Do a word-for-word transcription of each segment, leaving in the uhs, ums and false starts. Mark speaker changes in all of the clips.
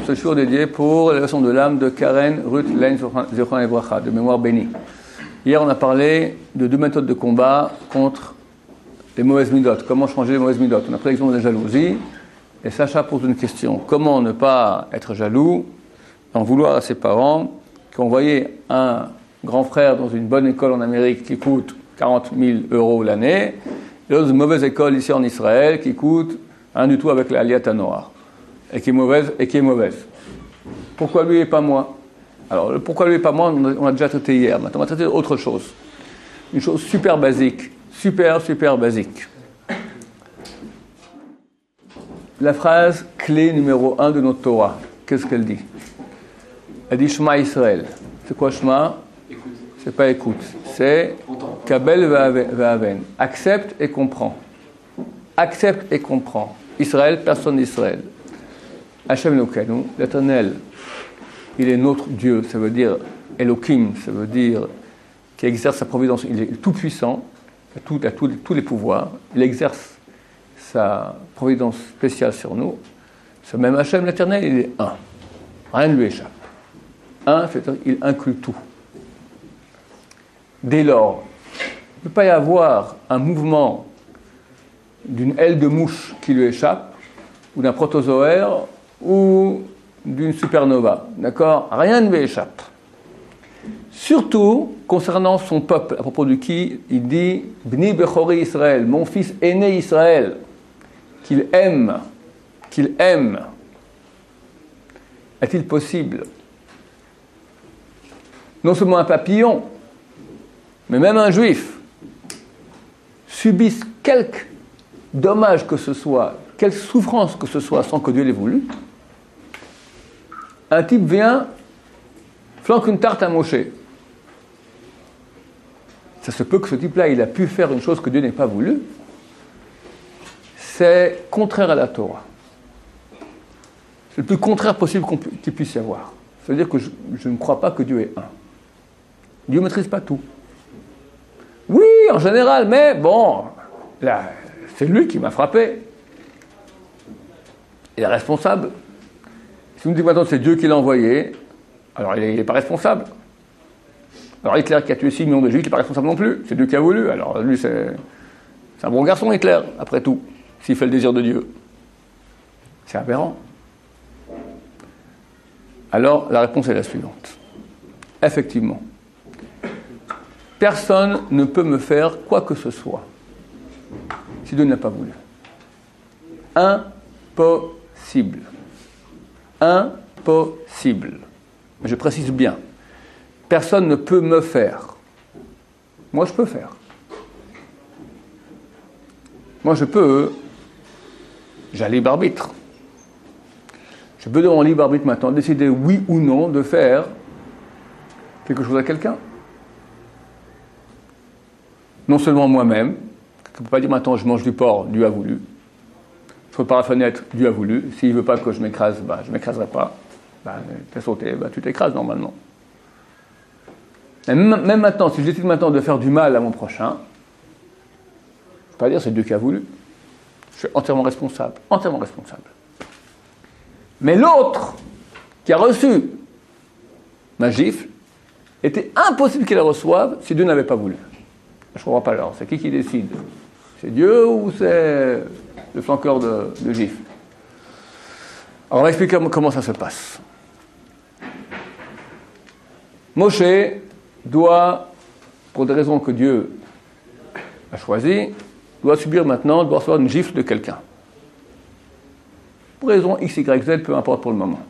Speaker 1: ce jour dédié pour la leçon de l'âme de Karen Ruth Lane Zichron Livracha, de mémoire bénie. Hier, on a parlé de deux méthodes de combat contre les mauvaises midotes. Comment changer les mauvaises midotes? On a pris l'exemple de la jalousie. Et Sacha pose une question. Comment ne pas être jaloux, en vouloir à ses parents, qu'on voyait un grand frère dans une bonne école en Amérique qui coûte quarante mille euros l'année, et dans une mauvaise école ici en Israël qui coûte rien du tout avec la Aliyat Noir, et qui est mauvaise, et qui est mauvaise. Pourquoi lui et pas moi? Alors, le pourquoi lui et pas moi, on a déjà traité hier. Maintenant, on va traiter autre chose. Une chose super basique. Super, super basique. La phrase clé numéro un de notre Torah, qu'est-ce qu'elle dit? Elle dit Shema Israël. C'est quoi Shema? Écoute. C'est pas écoute. C'est Kabel ve'aven. Accepte et comprends. Accepte et comprends. Israël, personne d'Israël. Hashem Elokeinu, l'Éternel, il est notre Dieu. Ça veut dire Elohim, ça veut dire qu'il exerce sa providence. Il est tout puissant, il a, tout, il a tout, tous les pouvoirs. Il exerce sa providence spéciale sur nous. Ce même Hashem, l'Éternel, il est un. Rien ne lui échappe. Un, c'est-à-dire qu'il inclut tout. Dès lors, il ne peut pas y avoir un mouvement d'une aile de mouche qui lui échappe, ou d'un protozoaire, ou d'une supernova. D'accord? Rien ne lui échappe. Surtout concernant son peuple, à propos de qui il dit « Bni Bechori Israël », mon fils aîné Israël, qu'il aime, qu'il aime. Est-il possible, non seulement un papillon, mais même un juif, subisse quelque dommage que ce soit, quelle souffrance que ce soit, sans que Dieu l'ait voulu? Un type vient, flanque une tarte à Moshe. Ça se peut que ce type-là, il a pu faire une chose que Dieu n'ait pas voulu. C'est contraire à la Torah. C'est le plus contraire possible qu'on pu, qu'il puisse y avoir. C'est-à-dire que je, je ne crois pas que Dieu est un. Dieu ne maîtrise pas tout. Oui, en général, mais bon, là, c'est lui qui m'a frappé. Il est responsable. Si vous me dites maintenant que c'est Dieu qui l'a envoyé, alors il n'est pas responsable. Alors Hitler qui a tué six millions de Juifs, il n'est pas responsable non plus. C'est Dieu qui a voulu. Alors lui, c'est, c'est un bon garçon, Hitler, après tout, s'il fait le désir de Dieu. C'est aberrant. Alors la réponse est la suivante. Effectivement, personne ne peut me faire quoi que ce soit si Dieu n'a pas voulu. Impossible. Impossible. Je précise bien. Personne ne peut me faire. Moi, je peux faire. Moi, je peux. J'ai un libre arbitre. Je peux, dans mon libre arbitre maintenant, décider oui ou non de faire quelque chose à quelqu'un. Non seulement moi-même, je ne peux pas dire maintenant je mange du porc, Dieu a voulu. Je saute par la fenêtre, Dieu a voulu. S'il ne veut pas que je m'écrase, bah, je ne m'écraserai pas. Bah, tu as sauté, bah, tu t'écrases normalement. Et même, même maintenant, si je décide maintenant de faire du mal à mon prochain, je ne peux pas dire c'est Dieu qui a voulu. Je suis entièrement responsable, entièrement responsable. Mais l'autre qui a reçu ma gifle, était impossible qu'il la reçoive si Dieu n'avait pas voulu. Je ne comprends pas alors. C'est qui qui décide? C'est Dieu ou c'est le flanqueur de, de gifle? Alors on va expliquer comment ça se passe. Moshe doit, pour des raisons que Dieu a choisies, doit subir maintenant, doit recevoir une gifle de quelqu'un. Pour raison X, Y, Z, peu importe pour le moment.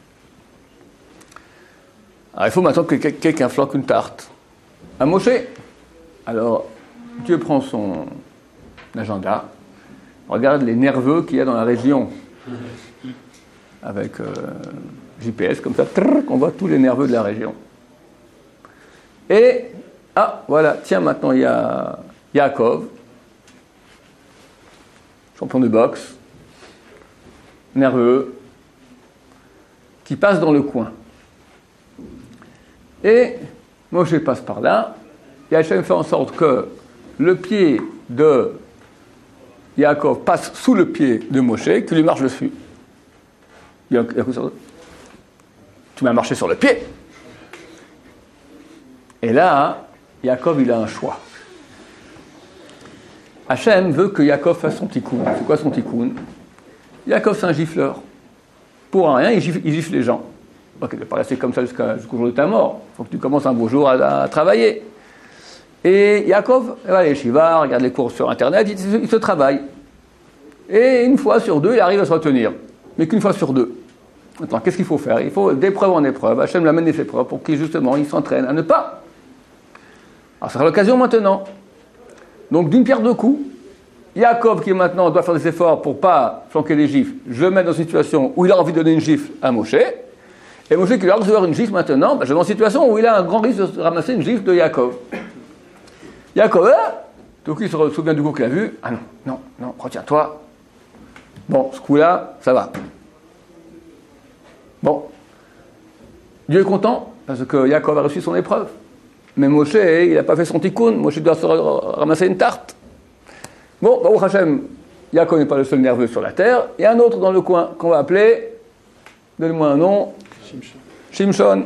Speaker 1: Alors il faut maintenant que quelqu'un flanque une tarte à Moshe. Alors Dieu prend son agenda, regarde les nerveux qu'il y a dans la région, avec euh, J P S comme ça, trrr, on voit tous les nerveux de la région. Et, ah, voilà, tiens, maintenant il y a Yaakov, champion de boxe, nerveux, qui passe dans le coin. Et Moshe passe par là, et Hachem fait en sorte que le pied de Yaakov passe sous le pied de Moshe, qui lui marche dessus. Il y a, il y a tu m'as marché sur le pied. Et là, Yaakov, il a un choix. Hachem veut que Yaakov fasse son tikkun. C'est quoi son tikkun? Yaakov, c'est un gifleur. Pour rien, il gifle, il gifle les gens. Donc, il ne va pas rester comme ça jusqu'à, jusqu'au jour de ta mort. Il faut que tu commences un beau jour à, à travailler. Et Yaakov, il va aller chez Shiva, regarde les cours sur Internet, il, il se travaille. Et une fois sur deux, il arrive à se retenir. Mais qu'une fois sur deux. Maintenant, qu'est-ce qu'il faut faire? Il faut d'épreuve en épreuve. Hachem l'amène des épreuves pour qu'il, justement, il s'entraîne à ne pas. Alors, ça sera l'occasion maintenant. Donc, d'une pierre deux coups, Yaakov, qui maintenant doit faire des efforts pour ne pas flanquer les gifles, je le mets dans une situation où il a envie de donner une gifle à Moshe. Et Moshe, qui doit recevoir une gifle maintenant, ben, je vais dans une situation où il a un grand risque de ramasser une gifle de Yaakov. Yaakov, hein, tout coup, il se souvient du coup qu'il a vu. Ah non, non, non, retiens-toi. Bon, ce coup-là, ça va. Bon. Dieu est content, parce que Yaakov a reçu son épreuve. Mais Moshe, il n'a pas fait son tikkun. Moshe doit se ramasser une tarte. Bon, Baruch Hashem, Yaakov n'est pas le seul nerveux sur la terre. Il y a un autre dans le coin qu'on va appeler, donne-moi un nom, Shimshon. Shimshon,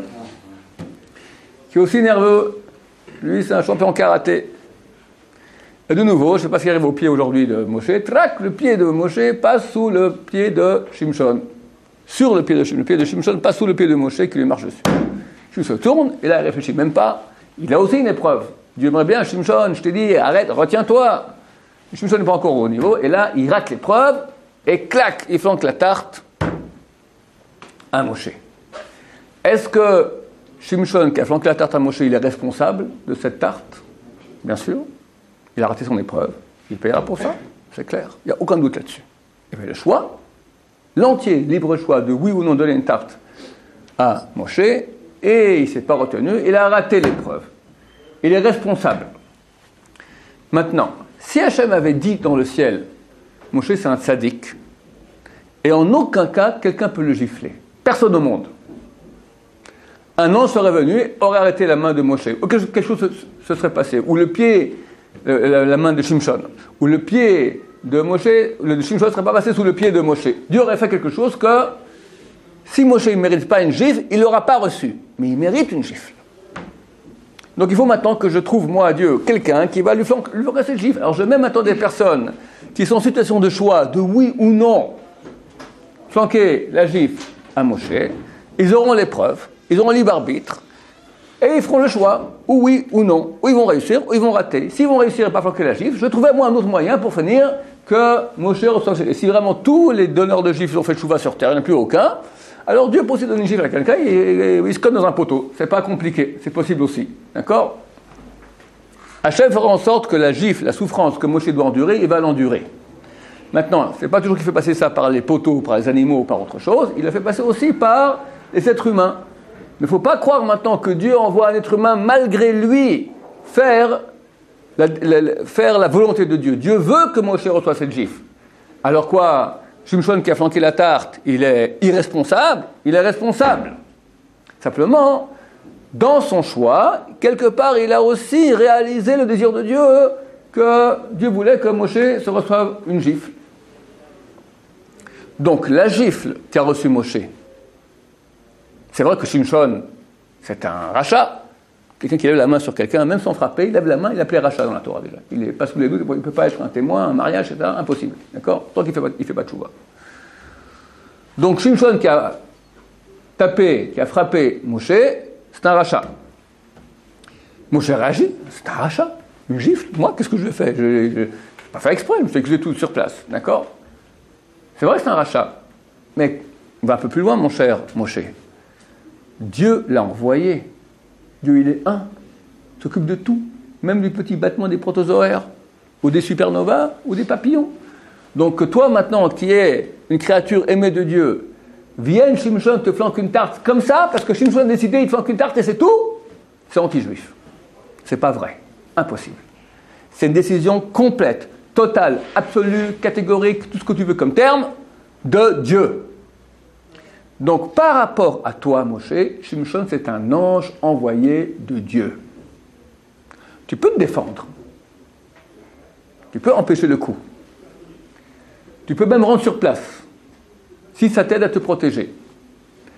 Speaker 1: qui est aussi nerveux. Lui, c'est un champion karaté. Et de nouveau, je ne sais pas ce qui arrive au pied aujourd'hui de Moshe. Trac, le pied de Moshe passe sous le pied de Shimshon. Sur le pied de Shimshon. Le pied de Shimshon passe sous le pied de Moshe qui lui marche dessus. Il se tourne, et là, il ne réfléchit même pas. Il a aussi une épreuve. Dieu aimerait bien, Shimshon, je t'ai dit, arrête, retiens-toi. Shimshon n'est pas encore au niveau, et là, il rate l'épreuve, et clac, il flanque la tarte à Moshe. Est-ce que Shimshon, qui a flanqué la tarte à Moshe, il est responsable de cette tarte? Bien sûr. Il a raté son épreuve. Il paiera pour ça, c'est clair. Il n'y a aucun doute là-dessus. Il avait le choix, l'entier libre choix de oui ou non donner une tarte à Moshe, et il ne s'est pas retenu, il a raté l'épreuve. Il est responsable. Maintenant, si Hachem avait dit dans le ciel, Moshe c'est un tzaddik, et en aucun cas quelqu'un peut le gifler. Personne au monde. Un ange serait venu, aurait arrêté la main de Moshe, ou quelque chose se, se serait passé, ou le pied, la, la main de Shimshon, ou le pied de Moshe, le de Shimshon ne serait pas passé sous le pied de Moshe. Dieu aurait fait quelque chose que, si Moshe ne mérite pas une gifle, il ne l'aura pas reçue. Mais il mérite une gifle. Donc il faut maintenant que je trouve, moi, Dieu, quelqu'un qui va lui flanquer cette gifle. Alors je mets maintenant des personnes qui sont en situation de choix, de oui ou non, flanquer la gifle à Moshe. Ils auront l'épreuve, ils auront libre arbitre, et ils feront le choix, ou oui ou non, ou ils vont réussir, ou ils vont rater. S'ils vont réussir et pas flanquer la gifle, je trouverai moi un autre moyen pour finir que Moshe reçoive. Et si vraiment tous les donneurs de gifles ont fait le chouva sur terre, il n'y en a plus aucun, alors Dieu peut aussi donner une gifle à quelqu'un et, et, et il se colle dans un poteau. C'est pas compliqué, c'est possible aussi. D'accord? Hachem fera en sorte que la gifle, la souffrance que Moshe doit endurer, il va l'endurer. Maintenant, c'est pas toujours qu'il fait passer ça par les poteaux, par les animaux ou par autre chose, il le fait passer aussi par les êtres humains. Mais il ne faut pas croire maintenant que Dieu envoie un être humain malgré lui faire la, la, faire la volonté de Dieu. Dieu veut que Moshe reçoive cette gifle. Alors quoi? Shimshon qui a flanqué la tarte, il est irresponsable, il est responsable. Simplement, dans son choix, quelque part, il a aussi réalisé le désir de Dieu que Dieu voulait que Moshe se reçoive une gifle. Donc, la gifle qu'a reçue Moshe, c'est vrai que Shimshon, c'est un rachat. Quelqu'un qui lève la main sur quelqu'un, même sans frapper, il lève la main, il appelait rachat dans la Torah déjà. Il n'est pas sous les doutes, il ne peut pas être un témoin, un mariage, et cetera. Impossible. D'accord? Tant qu'il ne fait, fait pas de chouva. Donc Shimshon qui a tapé, qui a frappé Moshe, c'est un rachat. Moshe réagit, c'est un rachat. Une gifle. Moi, qu'est-ce que je fais? Je n'ai pas fait exprès, je me suis excusé tout sur place. D'accord? C'est vrai que c'est un rachat. Mais on va un peu plus loin, mon cher Moshe. Dieu l'a envoyé. Dieu, il est un, il s'occupe de tout, même du petit battement des protozoaires, ou des supernovas, ou des papillons. Donc que toi, maintenant, qui es une créature aimée de Dieu, vienne Shimshon te flanque une tarte comme ça, parce que Shimshon a décidé, il te flanque une tarte et c'est tout, c'est anti-juif. C'est pas vrai. Impossible. C'est une décision complète, totale, absolue, catégorique, tout ce que tu veux comme terme, de Dieu. Donc, par rapport à toi, Moshe, Shimshon, c'est un ange envoyé de Dieu. Tu peux te défendre. Tu peux empêcher le coup. Tu peux même rendre sur place, si ça t'aide à te protéger.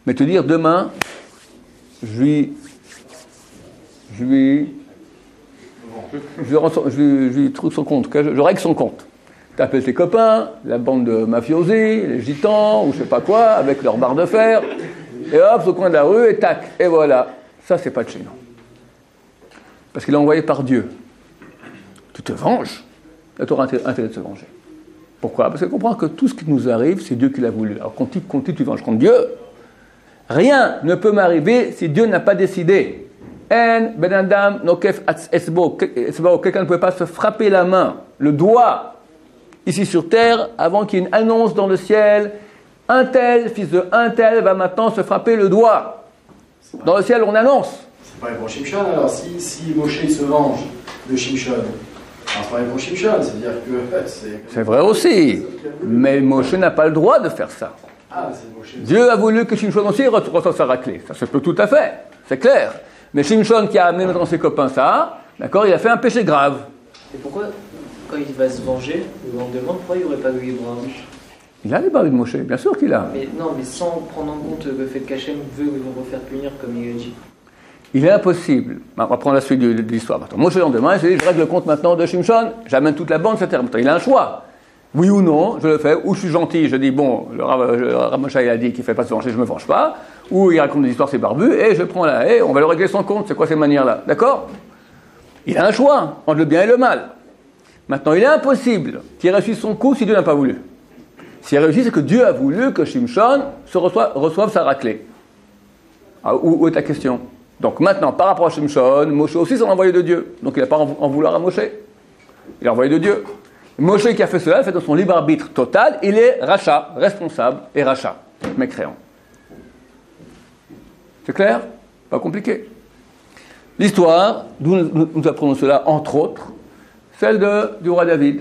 Speaker 1: Mais te dire demain, je lui. Je lui. Je lui, rends son, je lui, je lui trouve son compte, je, je règle son compte. Tu appelles tes copains, la bande de mafiosi, les gitans, ou je sais pas quoi, avec leur barre de fer, et hop, au coin de la rue, et tac, et voilà. Ça, c'est pas de chez nous. Parce qu'il est envoyé par Dieu. Tu te venges, la Torah a intérêt de se venger. Pourquoi ? Parce qu'elle comprend que tout ce qui nous arrive, c'est Dieu qui l'a voulu. Alors quand tu, quand tu te venges contre Dieu, rien ne peut m'arriver si Dieu n'a pas décidé. En ben adam nokef esbo, quelqu'un ne pouvait pas se frapper la main, le doigt, ici sur terre, avant qu'il y ait une annonce dans le ciel. Un tel, fils de un tel, va maintenant se frapper le doigt. Dans le ciel, on annonce.
Speaker 2: C'est pareil pour Shimshon, alors si, si Moshe se venge de Shimshon, c'est pareil pour Shimshon, c'est-à-dire que c'est...
Speaker 1: C'est vrai aussi, mais Moshe n'a pas le droit de faire ça.
Speaker 2: Ah, c'est Moshe.
Speaker 1: Dieu a voulu que Shimshon aussi reçoive sa raclée. Ça se peut tout à fait, c'est clair. Mais Shimshon qui a amené dans ses copains ça, d'accord, il a fait un péché grave.
Speaker 3: Et pourquoi, quand il va se venger, le lendemain, pourquoi il n'y aurait pas de Ibrahim ?
Speaker 1: Il a les barres de Moshe, bien sûr qu'il a.
Speaker 3: Mais non, mais sans prendre en compte le fait qu'Hachem veut le refaire punir comme il a dit.
Speaker 1: Il est impossible. On va prendre la suite de, de l'histoire. Maintenant, Moshe, le lendemain, il s'est dit, je règle le compte maintenant de Shimshon, j'amène toute la bande, et cetera. Maintenant, il a un choix. Oui ou non, je le fais. Ou je suis gentil, je dis, bon, le Rav Moshe, il a dit qu'il ne fait pas se venger, je ne me venge pas. Ou il raconte des histoires, c'est barbu, et je prends là, et on va le régler son compte. C'est quoi ces manières-là ? D'accord ? Il a un choix entre le bien et le mal. Maintenant, il est impossible qu'il réussisse son coup si Dieu n'a pas voulu. S'il a réussi, c'est que Dieu a voulu que Shimshon se reçoive, reçoive sa raclée. Ah, où, où est ta question ? Donc maintenant, par rapport à Shimshon, Moshe aussi c'est l'envoyé de Dieu. Donc il n'a pas en, en vouloir à Moshe. Il est envoyé de Dieu. Moshe qui a fait cela, fait de son libre arbitre total, il est rachat, responsable et rachat, mécréant. C'est clair ? Pas compliqué. L'histoire, d'où nous, nous apprenons cela, entre autres, celle de, du roi David.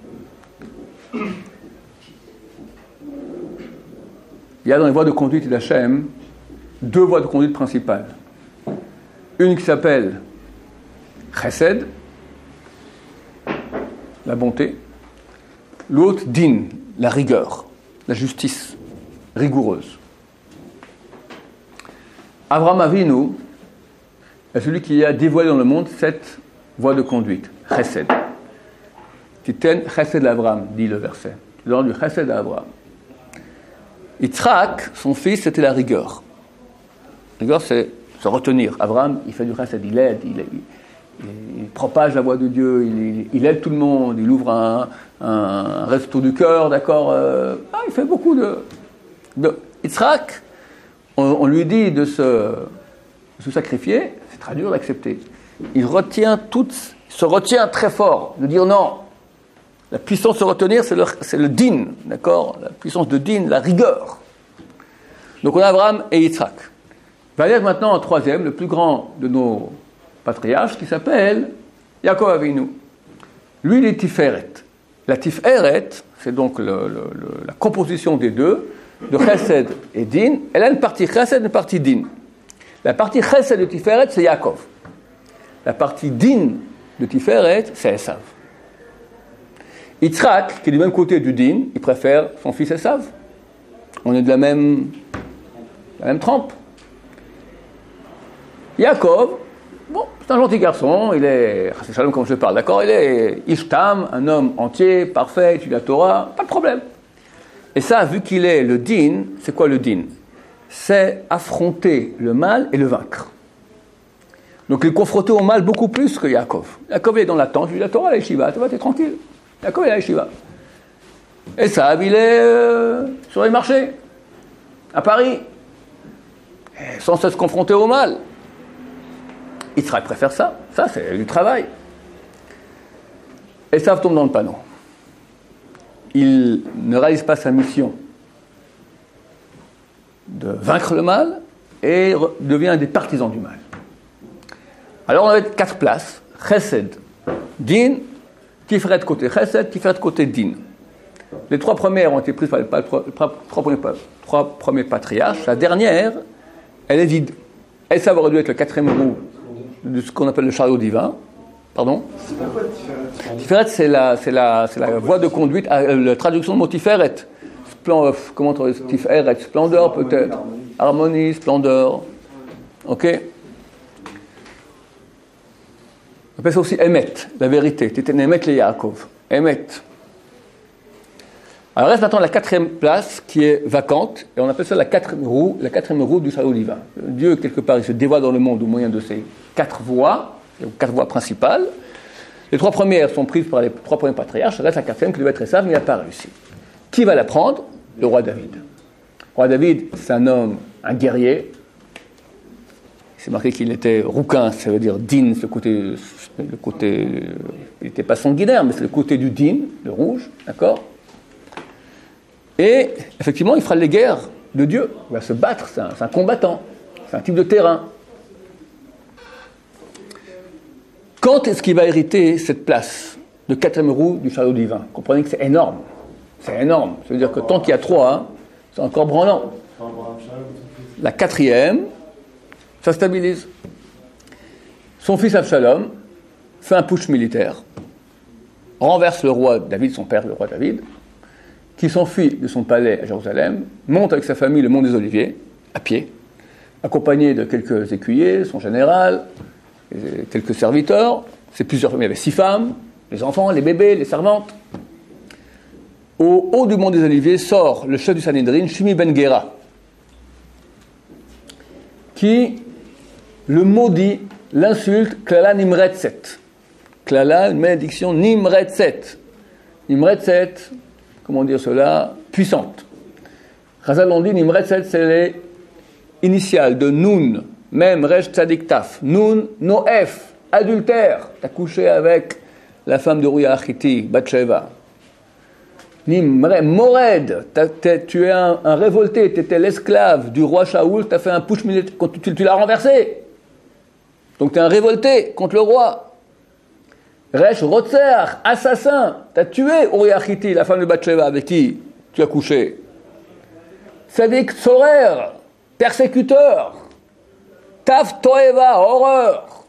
Speaker 1: Il y a dans les voies de conduite d'Hachem deux voies de conduite principales. Une qui s'appelle Chesed, la bonté. L'autre, Din, la rigueur, la justice rigoureuse. Avraham Avinu est celui qui a dévoilé dans le monde cette voie de conduite, Chesed. Titen Chesed l'Avraham, dit le verset. Tu donnes du Chesed à Avraham. Yitzhak, son fils, c'était la rigueur. La rigueur, c'est se retenir. Avraham, il fait du Chesed, il aide, il, il, il propage la voie de Dieu, il, il aide tout le monde, il ouvre un, un, un resto du cœur, d'accord euh, ah, il fait beaucoup de... de Yitzhak, on, on lui dit de se, de se sacrifier, c'est très dur d'accepter. Il retient tout, se retient très fort, de dire non. La puissance de se retenir, c'est le, c'est le din, d'accord ? La puissance de din, la rigueur. Donc on a Abraham et Yitzhak. Il va y avoir maintenant un troisième, le plus grand de nos patriarches, qui s'appelle Yaakov Avinu. Lui, il est Tiferet. La Tiferet, c'est donc le, le, le, la composition des deux, de Chesed et Din. Elle a une partie Chesed et une partie Din. La partie Chesed de Tiferet, c'est Yaakov. La partie Din de Tiferet, c'est Esav. Yitzhak, qui est du même côté du Din, il préfère son fils Esav. On est de la même, la même trempe. Yaakov, bon, c'est un gentil garçon, il est, c'est Shalom comme je parle, d'accord, il est Ishtam, un homme entier, parfait, étudie la Torah, pas de problème. Et ça, vu qu'il est le Din, c'est quoi le Din ? C'est affronter le mal et le vaincre. Donc il est confronté au mal beaucoup plus que Yaakov. Yaakov est dans l'attente, il dit la Torah, la Yeshiva, tu vois, t'es tranquille. Yaakov est à la Yeshiva. Et ça, il est euh, sur les marchés, à Paris, et sans cesse confronté au mal. Yitzhak préfère ça, ça c'est du travail. Et ça tombe dans le panneau. Il ne réalise pas sa mission de vaincre le mal et devient un des partisans du mal. Alors on avait quatre places, Chesed, Din, Tiferet côté Chesed, Tiferet côté Din. Les trois premières ont été prises par les trois premiers, trois premiers patriarches. La dernière, elle est vide. Elle, ça aurait dû être le quatrième roue de ce qu'on appelle le chariot divin. Pardon ?
Speaker 2: C'est pas quoi Tiferet ?
Speaker 1: Tiferet, c'est la, c'est la, c'est la voie de conduite, la traduction de mot Tiferet. Splen, comment on dit Tiferet, splendeur peut-être. harmonie, splendeur. Ok? On appelle ça aussi Emet, la vérité. T'étais Emet le Yaakov. Emet. Alors reste maintenant la quatrième place qui est vacante, et on appelle ça la quatrième roue, la quatrième roue du chariot divin. Dieu, quelque part, il se dévoile dans le monde au moyen de ces quatre voies, les quatre voies principales. Les trois premières sont prises par les trois premiers patriarches, reste la quatrième qui devait être très sage, mais il n'a pas réussi. Qui va la prendre? Le roi David. Le roi David, c'est un homme, un guerrier. C'est marqué qu'il était rouquin, ça veut dire din, le côté, le côté, il n'était pas sanguinaire, mais c'est le côté du din, le rouge, d'accord? Et effectivement, il fera les guerres de Dieu. Il va se battre, c'est un, c'est un combattant, c'est un type de terrain. Quand est-ce qu'il va hériter cette place de quatrième roue du chariot divin? Comprenez que c'est énorme. C'est énorme. Ça veut dire que tant qu'il y a trois, hein, c'est encore branlant. La quatrième, ça stabilise. Son fils Absalom fait un putsch militaire, renverse le roi David, son père, le roi David, qui s'enfuit de son palais à Jérusalem, monte avec sa famille le mont des Oliviers, à pied, accompagné de quelques écuyers, son général, et quelques serviteurs, c'est plusieurs familles, il y avait six femmes, les enfants, les bébés, les servantes. Au haut du mont des Oliviers sort le chef du Sanhédrin, Shimi ben Gera, qui le maudit, l'insulte, Klala Nimretzet. Klala, une malédiction, Nimretzet. Nimretzet, comment dire cela, puissante. Chazal on dit, Nimretzet, c'est les initiales de Nun, même Resh Tzadik Taf. Nun, Noef, adultère. T'as couché avec la femme de Uriah Achiti, Bathsheba. Nimre, Mored, tu es un, un révolté, tu étais l'esclave du roi Shaoul, tu as fait un putsch militaire, tu, tu, tu l'as renversé. Donc tu es un révolté contre le roi. Resh Rotzer, assassin, tu as tué Uriah Achiti, la femme de Bathsheba avec qui tu as couché. Sadik Tzorer, persécuteur. Taf Toeva, horreur.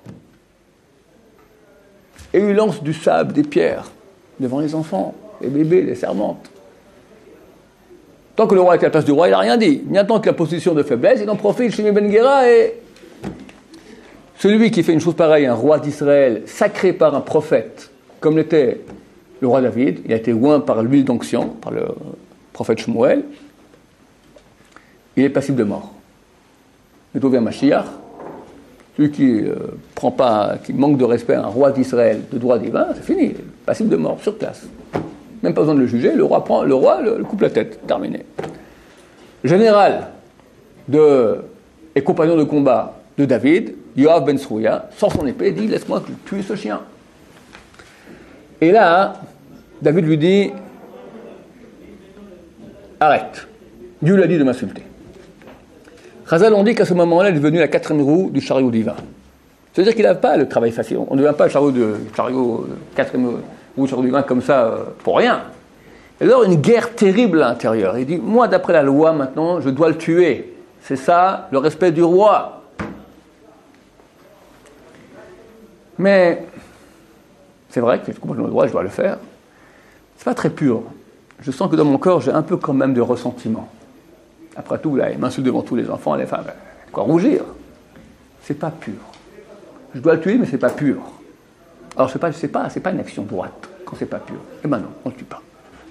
Speaker 1: Et il lance du sable, des pierres, devant les enfants, les bébés, les servantes. Tant que le roi est à la place du roi, il n'a rien dit. Bien tant que la position de faiblesse, il en profite chez Ben Gera et celui qui fait une chose pareille, un roi d'Israël, sacré par un prophète, comme l'était le roi David, il a été oint par l'huile d'onction, par le prophète Shmuel, il est passible de mort. Bientôt vient Mashiach, celui qui euh, prend pas, qui manque de respect à un roi d'Israël, de droit divin, c'est fini, passible de mort, sur place. Même pas besoin de le juger, le roi prend, le roi le, le coupe la tête, terminé. Le général de, et compagnon de combat de David, Yoav ben Srouya, sort son épée et dit « Laisse-moi tuer ce chien ». Et là, David lui dit « Arrête, Dieu l'a dit de m'insulter ». Chazal on dit qu'à ce moment-là, il est devenu la quatrième roue du chariot divin. C'est-à-dire qu'il n'a pas le travail facile. On ne devient pas le chariot de chariot, quatrième roue du chariot divin comme ça, euh, pour rien. Et alors, une guerre terrible à l'intérieur. Il dit, moi, d'après la loi, maintenant, je dois le tuer. C'est ça, le respect du roi. Mais, c'est vrai que j'ai complètement le droit, je dois le faire. C'est pas très pur. Je sens que dans mon corps, j'ai un peu quand même de ressentiment. Après tout, là, il m'insulte devant tous les enfants, les femmes, quoi rougir. C'est pas pur. Je dois le tuer, mais c'est pas pur. Alors, c'est pas, c'est pas, c'est pas une action droite quand c'est pas pur. Eh ben non, on le tue pas.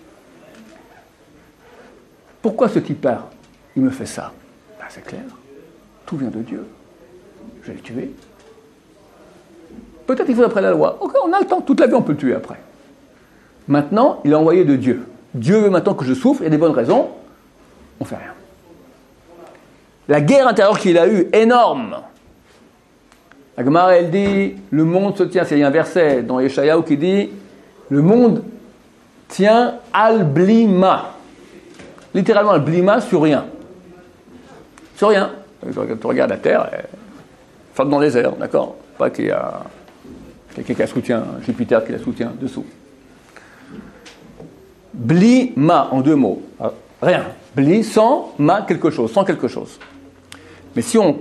Speaker 1: Pourquoi ce type-là, il me fait ça? Ben, c'est clair. Tout vient de Dieu. Je vais le tuer. Peut-être qu'il faut après la loi. Ok, on a le temps. Toute la vie, on peut le tuer après. Maintenant, il est envoyé de Dieu. Dieu veut maintenant que je souffre. Il y a des bonnes raisons. On fait rien. La guerre intérieure qu'il a eue, énorme. La Gemara, elle dit, le monde se tient. C'est un verset dans Yeshayahu qui dit, le monde tient al-blima. Littéralement, al-blima sur rien. Sur rien. Tu regardes la terre, elle flotte dans les airs, d'accord? Pas qu'il y a quelqu'un qui la soutient, Jupiter qui la soutient dessous. Blima, en deux mots. Rien. Bli, sans, ma, quelque chose, sans quelque chose. Mais si on,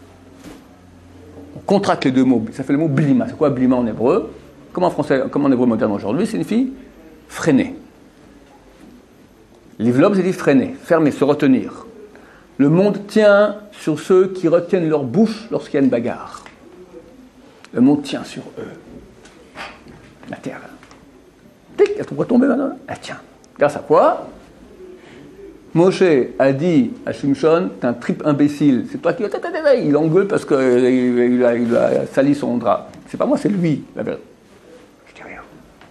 Speaker 1: on contracte les deux mots, ça fait le mot blima. C'est quoi blima en hébreu? Comme en français, comme en hébreu moderne aujourd'hui, signifie freiner. Livlob, c'est dit freiner, fermer, se retenir. Le monde tient sur ceux qui retiennent leur bouche lorsqu'il y a une bagarre. Le monde tient sur eux. La terre, là. Tic, elle va tomber maintenant. Elle tient. Grâce à quoi? Moshe a dit à Shimshon, t'es un triple imbécile. C'est toi qui... Il engueule parce qu'il a, il a sali son drap. C'est pas moi, c'est lui. La vérité. Je dis rien.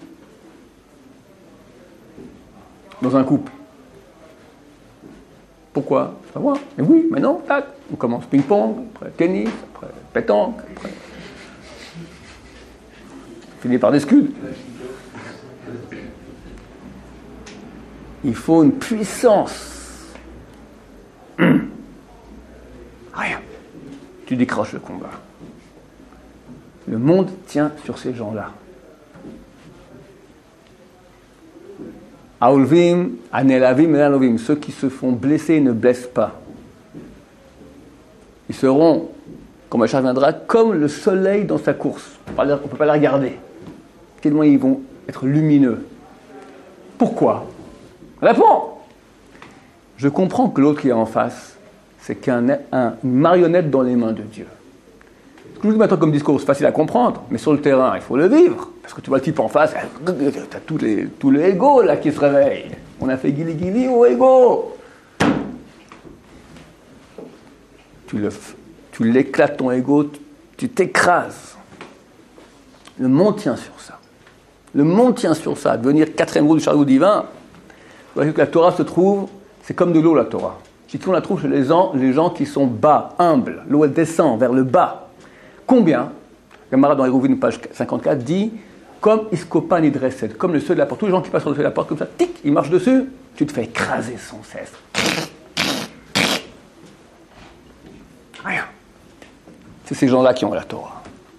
Speaker 1: Dans un couple. Pourquoi? C'est pas moi. Mais oui, mais non, tac. On commence ping-pong, après tennis, après pétanque, après... On finit par des scuds. Il faut une puissance. Rien. Tu décroches le combat. Le monde tient sur ces gens-là. Aolvim, anelavim, anelavim. Ceux qui se font blesser ne blessent pas. Ils seront, quand Machar viendra, comme le soleil dans sa course. On ne peut pas les regarder. Tellement ils vont être lumineux. Pourquoi? Réponds! Je comprends que l'autre qui est en face, c'est qu'un un, une marionnette dans les mains de Dieu. Ce que je vous dis maintenant comme discours, c'est facile à comprendre, mais sur le terrain, il faut le vivre. Parce que tu vois le type en face, tu as tous les, tous les égos là qui se réveillent. On a fait guili-guili au égo. Tu, le, tu l'éclates ton égo, tu t'écrases. Le monde tient sur ça. Le monde tient sur ça. Devenir quatrième roue du chariot divin, que la Torah se trouve, c'est comme de l'eau la Torah. Si on la trouve chez les gens, les gens qui sont bas, humbles, l'eau elle descend vers le bas. Combien? Gamara dans Hérouvine, page cinquante-quatre, dit comme Iskopan Idreset, comme le seuil de la porte. Tous les gens qui passent sur le seuil de la porte comme ça, tic, ils marchent dessus, tu te fais écraser sans cesse. Rien. C'est ces gens-là qui ont la Torah.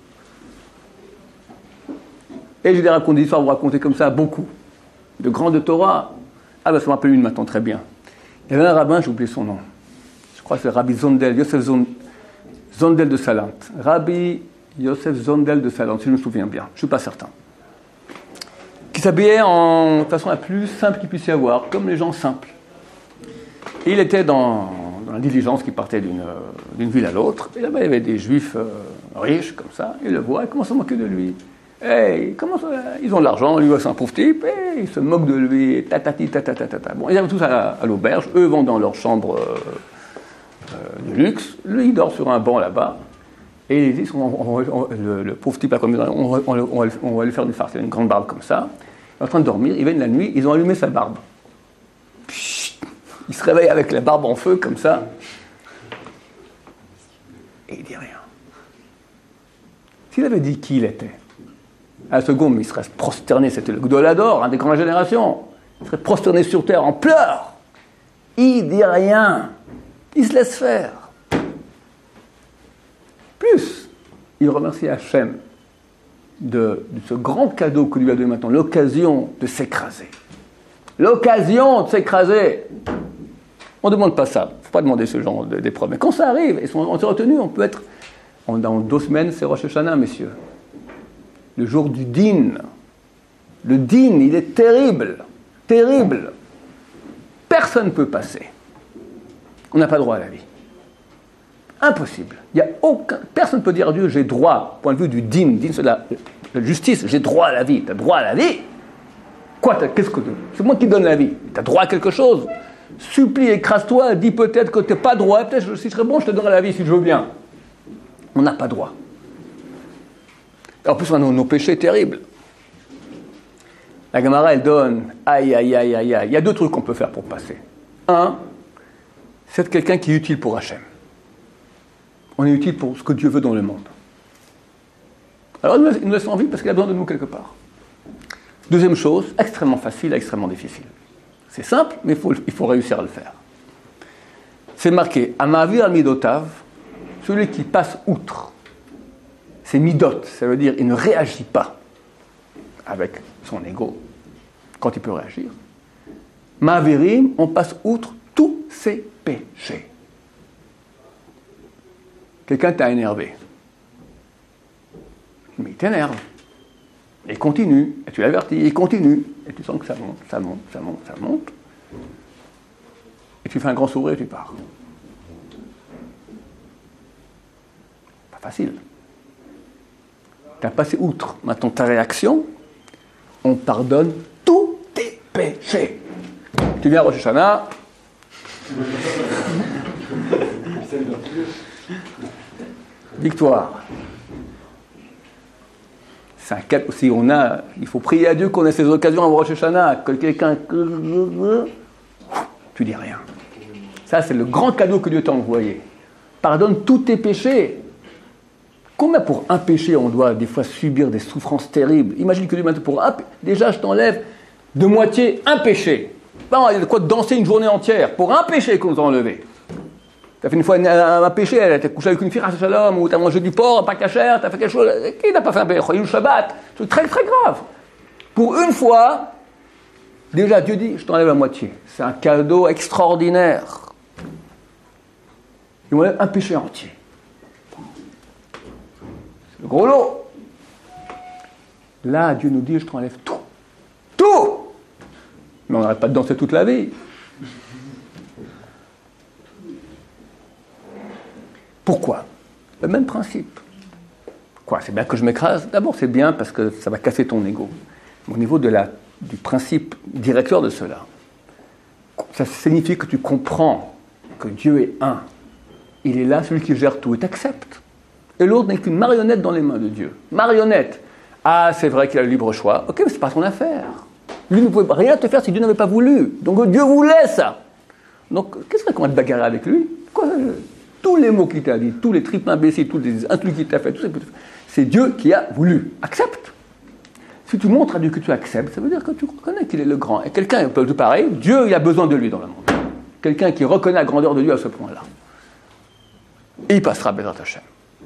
Speaker 1: Et j'ai des racontes d'histoires, vous racontez comme ça beaucoup. De grandes Torah. Ah ben ça m'appelle une maintenant très bien. Il y avait un rabbin, j'ai oublié son nom. Je crois que c'est Rabbi Zondel, Yosef Zondel de Salant. Rabbi Yosef Zondel de Salant, si je me souviens bien. Je ne suis pas certain. Qui s'habillait en de façon la plus simple qu'il puisse y avoir, comme les gens simples. Et il était dans, dans la diligence qui partait d'une, d'une ville à l'autre. Et là-bas, il y avait des juifs euh, riches, comme ça. Il le voit, il commence à moquer de lui. Hey, comment ça, ils ont de l'argent, lui c'est un pauvre type, et ils se moquent de lui, tatati, tatata, tatata. Bon, ils arrivent tous à, à l'auberge, eux vont dans leur chambre euh, euh, de luxe, lui il dort sur un banc là-bas, et ils disent, on, on, on, le, le pauvre type là, comme on, on, on, on va lui faire une farce, il a une grande barbe comme ça, il est en train de dormir, ils viennent la nuit, ils ont allumé sa barbe. Pshit, il se réveille avec la barbe en feu comme ça, et il dit rien. S'il avait dit qui il était, à la seconde, il serait prosterné, c'était le Gdolador, un des grandes générations. Il serait prosterné sur terre en pleurs. Il dit rien. Il se laisse faire. Plus, il remercie Hachem de, de ce grand cadeau que lui a donné maintenant, l'occasion de s'écraser. L'occasion de s'écraser. On ne demande pas ça. Il ne faut pas demander ce genre d'épreuve. Mais quand ça arrive, et on s'est retenu, on peut être... Dans deux semaines, c'est Rosh Hashanah, messieurs. Le jour du din. Le din, il est terrible. Terrible. Personne ne peut passer. On n'a pas droit à la vie. Impossible. Il y a aucun, personne ne peut dire à Dieu, j'ai droit, point de vue du din. Din, c'est la, la justice. J'ai droit à la vie. Tu as droit à la vie? Quoi? Qu'est-ce que c'est moi qui donne la vie. Tu as droit à quelque chose. Supplie, écrase-toi, dis peut-être que tu n'as pas droit. Peut-être si je serais bon, je te donnerai la vie si je veux bien. On n'a pas droit. En plus, on a nos, nos péchés terribles. La Gemara, elle donne, aïe, aïe, aïe, aïe, aïe. Il y a deux trucs qu'on peut faire pour passer. Un, c'est être quelqu'un qui est utile pour Hachem. On est utile pour ce que Dieu veut dans le monde. Alors, il nous laisse en vie parce qu'il a besoin de nous quelque part. Deuxième chose, extrêmement facile et extrêmement difficile. C'est simple, mais il faut, il faut réussir à le faire. C'est marqué, Amavir al-Midotav, celui qui passe outre. C'est midot, ça veut dire il ne réagit pas avec son ego quand il peut réagir. Ma'avirim, on passe outre tous ses péchés. Quelqu'un t'a énervé. Mais il t'énerve. Il continue, et tu l'avertis, il continue. Et tu sens que ça monte, ça monte, ça monte, ça monte. Et tu fais un grand sourire et tu pars. facile. Tu as passé outre. Maintenant, ta réaction, on pardonne tous tes péchés. Tu viens à Rosh Hashanah. Victoire. C'est un cas aussi, on a, il faut prier à Dieu qu'on ait ces occasions à Rosh Hashanah, que quelqu'un, tu dis rien. Ça, c'est le grand cadeau que Dieu t'a envoyé. Pardonne tous tes péchés. Combien pour un péché on doit des fois subir des souffrances terribles? Imagine que Dieu maintenant pour un péché, déjà je t'enlève de moitié un péché. Non, il y a de quoi danser une journée entière pour un péché qu'on nous a enlevé. Tu as fait une fois un, un péché, tu as couché avec une fille, shalom, ou tu as mangé du porc, pas cachère, tu as fait quelque chose. Qui n'a pas fait un péché? Le Shabbat. C'est très très grave. Pour une fois, déjà Dieu dit, je t'enlève la moitié. C'est un cadeau extraordinaire. Il m'enlève un péché entier. C'est le gros lot. Là, Dieu nous dit, je t'enlève tout. Tout! Mais on n'arrête pas de danser toute la vie. Pourquoi? Le même principe. Quoi? C'est bien que je m'écrase? D'abord, c'est bien parce que ça va casser ton ego. Au niveau de la, du principe directeur de cela, ça signifie que tu comprends que Dieu est un. Il est là, celui qui gère tout, et t'acceptes. Et l'autre n'est qu'une marionnette dans les mains de Dieu. Marionnette. Ah, c'est vrai qu'il a le libre choix. Ok, mais c'est pas son affaire. Lui ne pouvait rien te faire si Dieu n'avait pas voulu. Donc Dieu voulait ça. Donc, qu'est-ce que qu'on va te bagarrer avec lui? Quoi? Tous les mots qu'il t'a dit, tous les tripes imbéciles, tous les insultes qu'il t'a fait, tout ça, c'est Dieu qui a voulu. Accepte. Si tu montres à Dieu que tu acceptes, ça veut dire que tu reconnais qu'il est le grand. Et quelqu'un peut tout pareil, Dieu, il a besoin de lui dans le monde. Quelqu'un qui reconnaît la grandeur de Dieu à ce point-là. Et il passera Bezrat Hashem.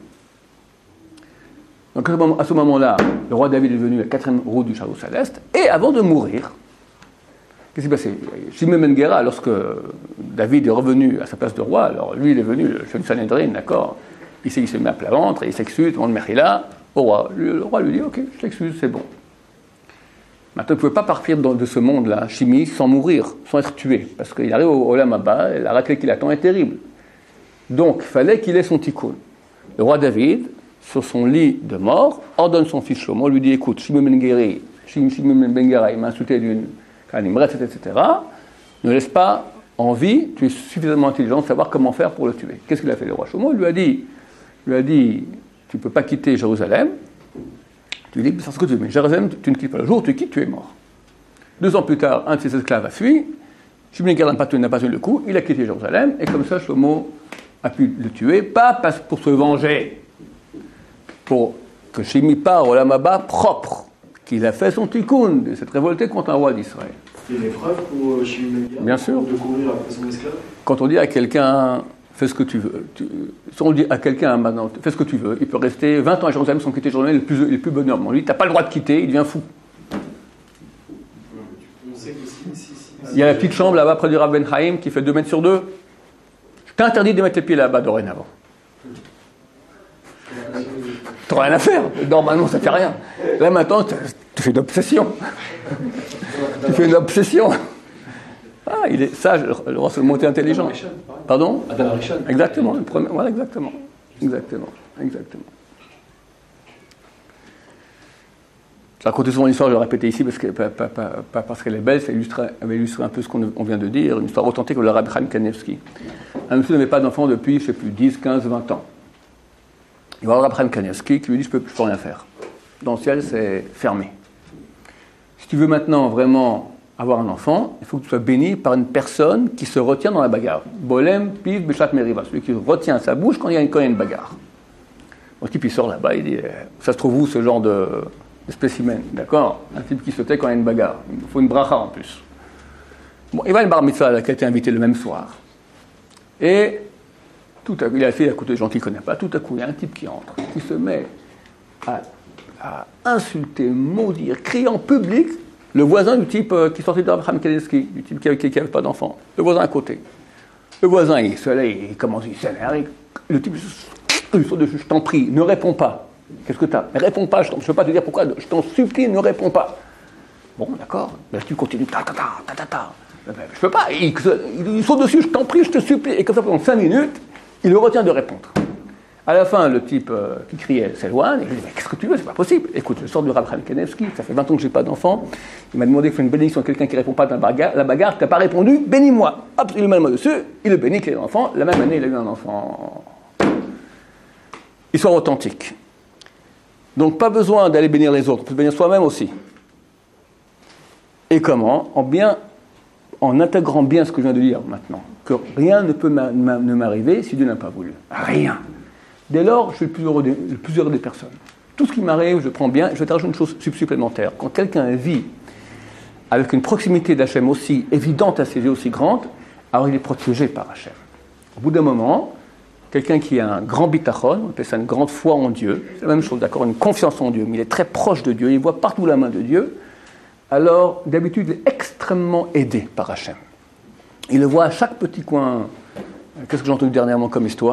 Speaker 1: Donc à ce moment-là, le roi David est venu à la quatrième roue du chariot céleste, et avant de mourir, qu'est-ce qui s'est passé? Shimon ben Gera, lorsque David est revenu à sa place de roi, alors lui il est venu, le chef du Sanhédrin, d'accord, il s'est, il s'est mis à plat ventre, et il s'excuse, tout le monde Mechila, au roi. Le roi lui dit, ok, je t'excuse, c'est bon. Maintenant, il ne pouvait pas partir de ce monde-là, Shimi, sans mourir, sans être tué, parce qu'il arrive au Olam Haba, et la raclée qu'il attend est terrible. Donc, il fallait qu'il ait son tikkun. Le roi David, sur son lit de mort, ordonne son fils Shlomo, lui dit, écoute, Shimon ben Gera, Shimon ben Gera, il m'a insulté d'une canimbrette, et cetera. Ne laisse pas en vie, tu es suffisamment intelligent de savoir comment faire pour le tuer. Qu'est-ce qu'il a fait le roi Shlomo? Il lui a dit, lui a dit, tu ne peux pas quitter Jérusalem. Tu lui dis, c'est ce que tu veux, mais Jérusalem, tu ne quittes pas. Le jour où tu quittes, tu es mort. Deux ans plus tard, un de ses esclaves a fui. Shimon ben Gera n'a pas tenu le coup, il a quitté Jérusalem, et comme ça, Shlomo a pu le tuer, pas pour se venger, pour que Shimi part au Olam Haba propre, qu'il a fait son tikkun, de s'être révolté contre un roi d'Israël.
Speaker 2: C'est une épreuve pour Shimon ben Gera?
Speaker 1: Bien sûr.
Speaker 2: De courir après son esclave?
Speaker 1: Quand on dit à quelqu'un, fais ce que tu veux, tu, si on dit à quelqu'un maintenant, fais ce que tu veux, il peut rester vingt ans à Jérusalem sans quitter Jérusalem, il est le plus, il est le plus bonhomme. On lui dit, t'as pas le droit de quitter, il devient fou.
Speaker 2: On sait que si, si, si,
Speaker 1: il y a la petite chambre là-bas près du Rav Ben Chaim qui fait deux mètres sur deux. Je t'interdis de mettre les pieds là-bas dorénavant. T'as rien à faire. Normalement, ça fait rien. Là, maintenant, tu fais une obsession. tu fais une obsession. Ah, il est sage, le roi se monter intelligent. Pardon?
Speaker 2: Adam Arishon.
Speaker 1: Exactement. Le premier, voilà, exactement. Exactement. Exactement. Je racontais souvent l'histoire, je vais la répéter ici, parce que, pas, pas, pas, pas parce qu'elle est belle, ça illustre, elle va illustrer un peu ce qu'on on vient de dire, une histoire authentique de le Rabbi Chaim Kanievski. Un monsieur n'avait pas d'enfant depuis, je ne sais plus, dix, quinze, vingt ans. Il va voir le Rabbi Chaim Kanievski qui lui dit, je ne peux, je peux rien faire. Dans le ciel, c'est fermé. Si tu veux maintenant vraiment avoir un enfant, il faut que tu sois béni par une personne qui se retient dans la bagarre. Bolem, piv, béchat, meriva. Celui qui retient sa bouche quand il y a une, quand il y a une bagarre. Bon, le type, il sort là-bas, il dit, ça se trouve où ce genre de... spécimen, d'accord? Un type qui se tait quand il y a une bagarre. Il faut une bracha en plus. Bon, il va à une bar mitzvah à laquelle tu es invité le même soir. Et tout à coup, il a fait à côté de gens qu'il ne connaît pas. Tout à coup, il y a un type qui entre, qui se met à, à insulter, maudire, crier en public le voisin du type euh, qui sortait de Rabbi Chaim Kanievski, du type qui n'avait pas d'enfant. Le voisin à côté. Le voisin, il se lève, il commence, il s'énerve. Le type, il sort dessus, je t'en prie, ne réponds pas. Qu'est-ce que tu as? Mais réponds pas, je ne peux pas te dire pourquoi, je t'en supplie, ne réponds pas. Bon, d'accord, mais tu continues, ta ta ta, ta ta ta. Je peux pas, il, il, il saute dessus, je t'en prie, je te supplie. Et comme ça, pendant cinq minutes, il le retient de répondre. À la fin, le type euh, qui criait s'éloigne, et je lui dis, mais qu'est-ce que tu veux, c'est pas possible. Écoute, je sors du Rav Chaim Kanevsky, ça fait vingt ans que j'ai pas d'enfant, il m'a demandé de faire une bénédiction à quelqu'un qui répond pas à la bagarre, la bagarre, tu n'as pas répondu, bénis-moi. Hop, il le met la main dessus, il le bénit, qu'il a un enfant, la même année, il a eu un enfant. Histoire authentique. Donc, pas besoin d'aller bénir les autres, on peut bénir soi-même aussi. Et comment ? En bien, en intégrant bien ce que je viens de dire maintenant, que rien ne peut m'a, m'a, ne m'arriver si Dieu n'a pas voulu. Rien. Dès lors, je suis le plus heureux des, le plus heureux des personnes. Tout ce qui m'arrive, je prends bien. Je vais te rajouter une chose supplémentaire. Quand quelqu'un vit avec une proximité d'Hachem aussi évidente à ses yeux, aussi grande, alors il est protégé par Hachem. Au bout d'un moment, quelqu'un qui a un grand bitachon, on appelle ça une grande foi en Dieu, c'est la même chose, d'accord, une confiance en Dieu, mais il est très proche de Dieu, il voit partout la main de Dieu, alors d'habitude il est extrêmement aidé par Hachem. Il le voit à chaque petit coin. Qu'est-ce que j'ai entendu dernièrement comme histoire ?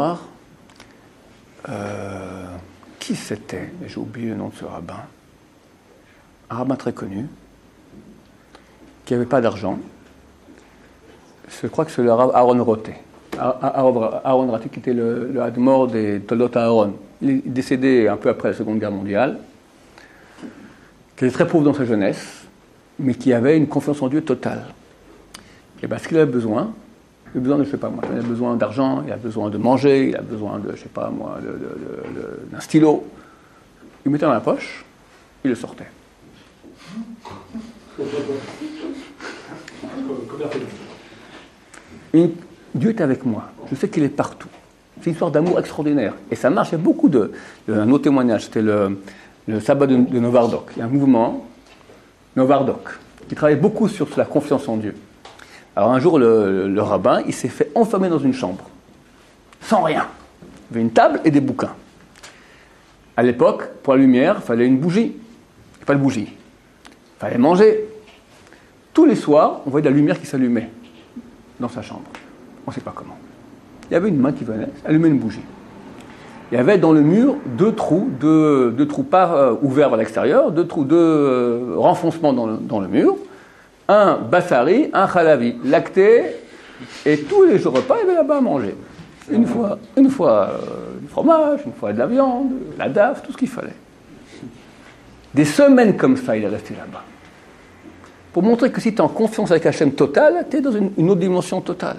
Speaker 1: Euh, qui c'était ? J'ai oublié le nom de ce rabbin. Un rabbin très connu, qui n'avait pas d'argent. Je crois que c'est le rabbin Aaron Roté. Aaron Roté, qui était le, le Hadmor des Toldot Aaron. Il est décédé un peu après la Seconde Guerre mondiale, qui était très pauvre dans sa jeunesse, mais qui avait une confiance en Dieu totale. Et bien, ce qu'il avait besoin, il a besoin de, je sais pas moi, il a besoin d'argent, il a besoin de manger, il a besoin de, je sais pas moi, de, de, de, de, d'un stylo. Il le mettait dans la poche, il le sortait. Une, Dieu est avec moi, je sais qu'il est partout. C'est une histoire d'amour extraordinaire. Et ça marche, il y a beaucoup de... Un autre témoignage, c'était le, le sabbat de, de Novardok. Il y a un mouvement, Novardok, qui travaille beaucoup sur la confiance en Dieu. Alors un jour, le, le rabbin, il s'est fait enfermer dans une chambre, sans rien. Il y avait une table et des bouquins. À l'époque, pour la lumière, il fallait une bougie. Pas de bougie. Il fallait manger. Tous les soirs, on voyait de la lumière qui s'allumait dans sa chambre. On ne sait pas comment. Il y avait une main qui venait allumer une bougie. Il y avait dans le mur deux trous, deux, deux trous pas euh, ouverts vers l'extérieur, deux trous, deux euh, renfoncements dans le, dans le mur. Un bassari, un khalavi, lacté, et tous les jours repas, il y avait là-bas à manger. Une fois, une fois euh, du fromage, une fois de la viande, la daf, tout ce qu'il fallait. Des semaines comme ça, il est resté là-bas. Pour montrer que si tu es en confiance avec Hachem total, tu es dans une, une autre dimension totale.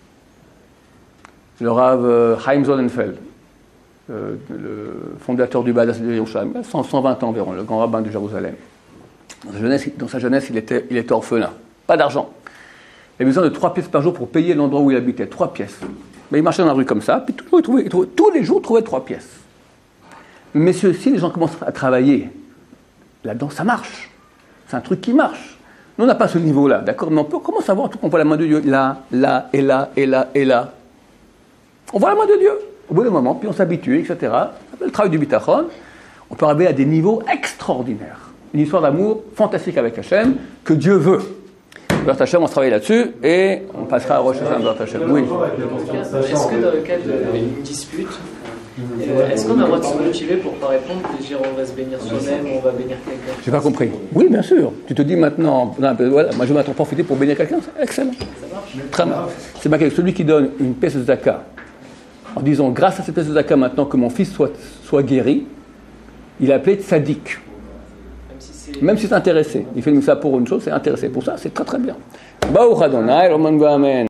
Speaker 1: Le Rav euh, Chaim Sonnenfeld, euh, le fondateur du Badass de Yerushalayim, cent vingt ans environ, le grand rabbin de Jérusalem. Dans sa jeunesse, dans sa jeunesse il, était, il était orphelin. Pas d'argent. Il avait besoin de trois pièces par jour pour payer l'endroit où il habitait. Trois pièces. Mais il marchait dans la rue comme ça, puis toujours, il trouvait, il trouvait, tous les jours, il trouvait trois pièces. Mais si les gens commencent à travailler là-dedans, ça marche. C'est un truc qui marche. Nous, on n'a pas ce niveau-là, d'accord ? Mais on peut comment savoir tout qu'on voit la main de Dieu là, là, et là, et là, et là. On voit la main de Dieu. Au bout d'un moment, puis on s'habitue, et cetera. Le travail du bitachon, on peut arriver à des niveaux extraordinaires. Une histoire d'amour fantastique avec Hachem, que Dieu veut. Vers Hachem, on se travaille là-dessus, et on passera à Rosh Hashanah vers Hachem. Oui.
Speaker 3: Est-ce que dans le cas d'une dispute, euh, est-ce qu'on a le droit de se motiver pour ne pas répondre, de dire on va se bénir soi-même, on va bénir quelqu'un ?
Speaker 1: J'ai pas compris. Oui, bien sûr. Tu te dis maintenant, non, voilà, moi je vais m'en profiter pour bénir quelqu'un, c'est excellent. Ça marche. Très mal. C'est marqué, celui qui donne une pièce de zakat, en disant grâce à cette pièce de zakat maintenant que mon fils soit, soit guéri, il est appelé tzaddik. Même si c'est intéressé, il fait ça pour une chose, c'est intéressé pour ça, c'est très très bien. Baruch Adonai, Amen.